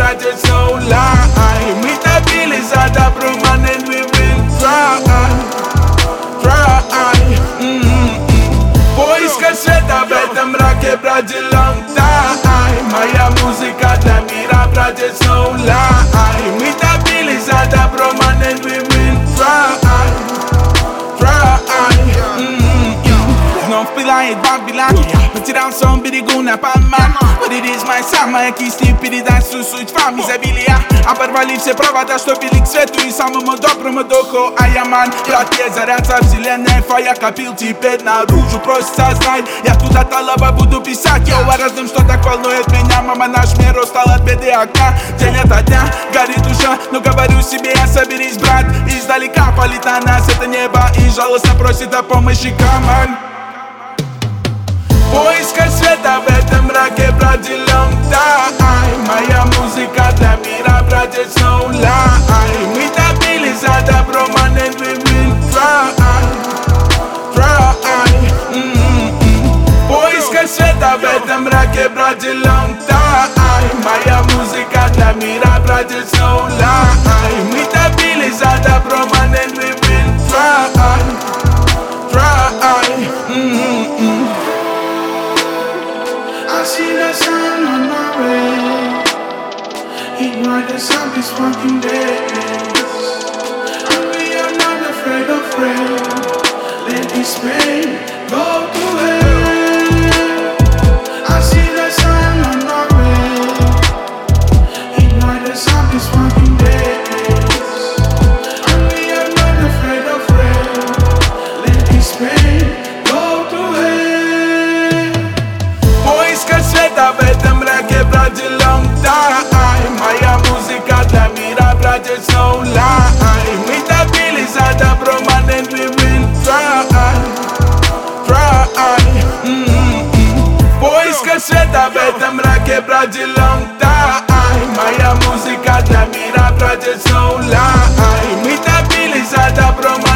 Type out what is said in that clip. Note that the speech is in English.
project so lie. Muita bilizada pro man and we will try. Pois caceta vetem pra quebrar de long time. Maia música da mira project so lie. Muita bilizada pro man and we will try. Não fila e Babylon. Pra tirar um som biriguna pra man. But it is my sama, aqui stupid da susut famizabilia. A barbalip se prova da stopilik svetu i samo mă dobro mă doko ayaman. Pratie zareața zilene faia capil tipet na ružu prostica znaj. Ja tu da talaba budu pisat. Eu arazdım что такое, но это меня мама наш мир устал от беды окна. День ото дня горит душа, но говорю себе я соберись, брат. Издалека палит на нас это небо и жалостно просит о помощи, камон. Poisca sveta vetem mrake prađi long time. Maja muzika da mira prađe so lie. Muita bilizada bro man and we will try. Poisca sveta vetem mrake prađi long time. Maja muzika da mira prađe so lie. Muita bilizada bro man and we will try. I see the sun on my way. Ignore the zombies walking days. And we are not afraid of rain. Let this pain go to hell. I see the sun on my way. Ignore the zombies walking days. And we are not afraid of rain. Let this pain go to hell. Poisca sveta vetem mrake prađi long time. Maja muzika da mira prađe so lie. Muita bilizada bro man and we will try. Poisca sveta vetem mrake prađi long time. Maja muzika da mira prađe so lie. Muita bilizada bro